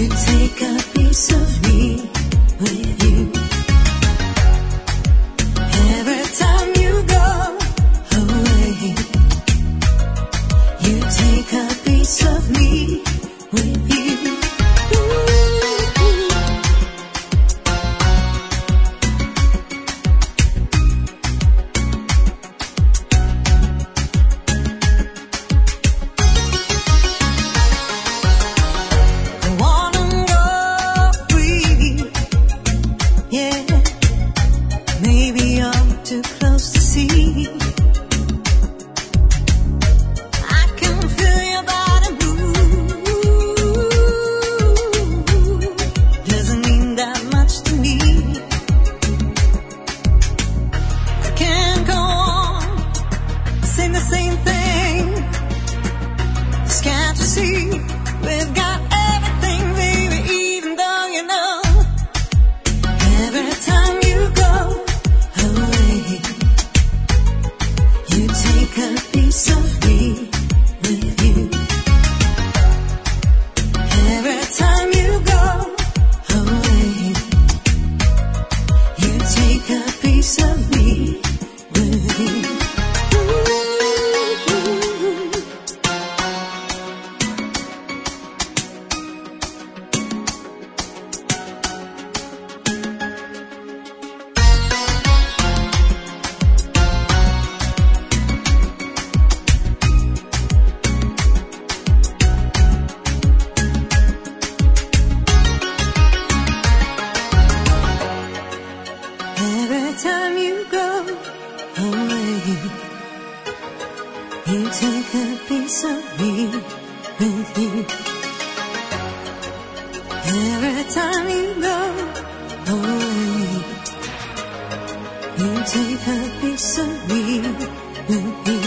You take a piece of me with you. Every time you go away, you take a piece of me with you. Too close to see. I can feel your body move. Doesn't mean that much to me. I can't go on saying the same thing. Just can't you see we've got everything, baby, even though you know every time you go you take a piece of me with you. Every time you go away, you take a piece of me with you. Every time you go away, you take a piece of me with you. Every time you go away, you take a piece of me with you.